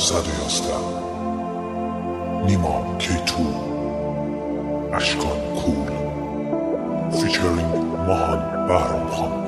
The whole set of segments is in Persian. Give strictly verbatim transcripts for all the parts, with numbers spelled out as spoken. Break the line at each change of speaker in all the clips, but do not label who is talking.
صد و یازده نیما کیتو اشکان کول فیچرینگ ماهان بهرام خان.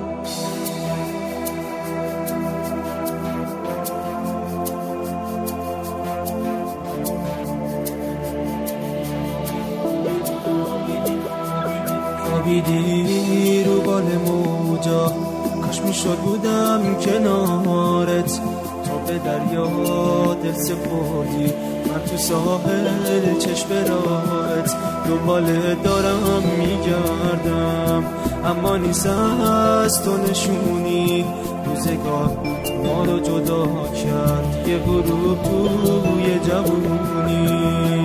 خوابیدی رو بال موجا، کاش میشد بودم کنارت، تو به دریا دل سپردی، من تو ساحل چشم راهت دنبالت دارم میگردم، اما نیست از تو نشونی، روزگار ما رو جدا کرد یه غروب توی جوونی.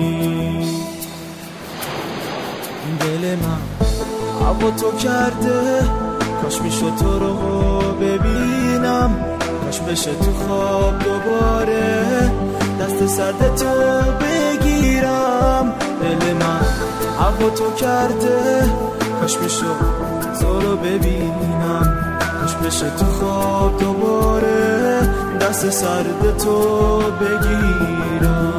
دل من هوا تو کرده، کاش میشد تو رو ببینم، کاش بشه تو خواب دوباره دست سرد تو بگیرم. دل من هوا تو کرده، کاش میشد تو رو ببینم، کاش بشه تو خواب دوباره دست سرد تو بگیرم.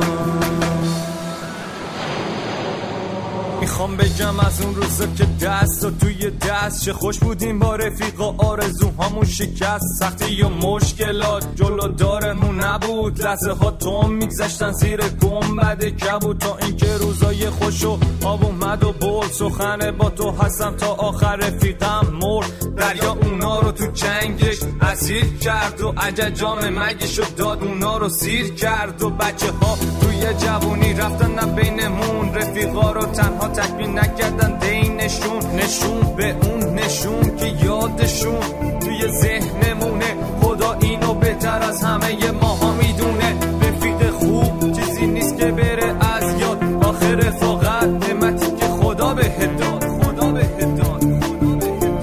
میخوام بگم از اون روزا که دست و توی دست چه خوش بودیم با رفیقا، آرزوهامون شکست، سختی و مشکلات جلو دارمون نبود، لحظه ها توم میگذشتن زیر گنبد کبود، تا اینکه روزای خوش و آب اومد و برد، سخن با تو هستم تا آخر رفیقم مرد، دریا اونا رو تو جنگش اسیر کرد و عججام مگیشو داد اونا رو سیر کرد، و بچه ها توی جوونی رفتن نه بینمون، رفیقا رو تنها تکبین نکردن دینشون، نشون به اون نشون که یادشون توی ذهنمونه، خدا اینو بهتر از همه ماها میدونه، رفیق خوب چیزی نیست که بره از یاد، آخر رفاقت نعمتی که خدا بهت داد، خدا بهت داد، خدا بهت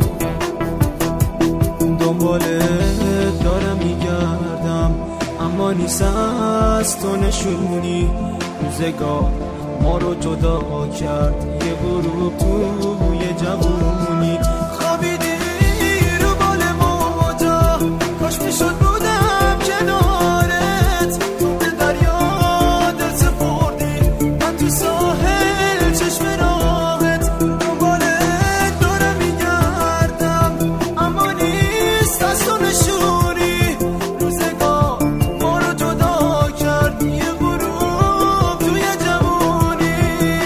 داد.
دنبالت دارم میگردم، اما نیست از تو نشونی، روزگار ما رو جدا کرد یه غروب توی جوونی. خوابیدی رو بال موجا، کاش میشد بودم کنارت، تو به دریا دل سپردی، من تو ساحل چشم راهت دنبالت دارم میگردم، اما نیست از تو نشونی، روزگار ما رو جدا کرد یه غروب توی جوونی.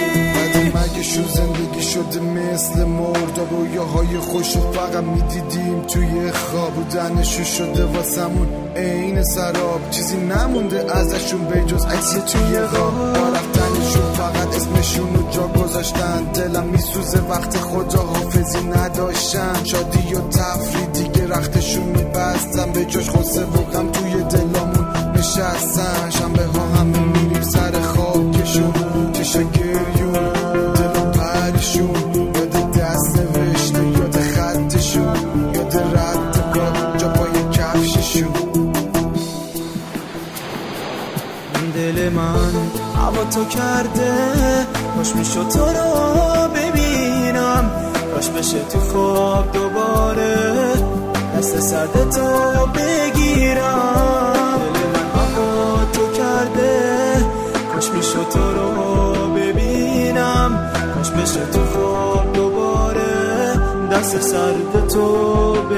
زندگی شده مثل مرد، رویاهای خوشو فقط میدیدیم توی خواب، بودنشو شده واسمون عین سراب، چیزی نمونده ازشون به جز عکس توی خواب، با رفتنشون فقط اسمشونو جا گذاشتن، دلم میسوزه وقت خدا حافظی نداشتن، شادی و تفریح دیگه رختشون میبستن، به جاش خسته و غم توی دلامون نشستن، شنبه ها همه میریم سر خاکشون، چشا گریون یاد دست نوشته، یاد خطشون، یاد رد پا جا پای کفششون.
دل من هوا تو کرده، کاش میشد تو رو ببینم، کاش بشه تو خواب دوباره دست سرد تو بگیرم. دل من هوا تو کرده، کاش میشد تو رو ببینم، کاش بشه تو خواب دوباره دست سرد تو بگیرم.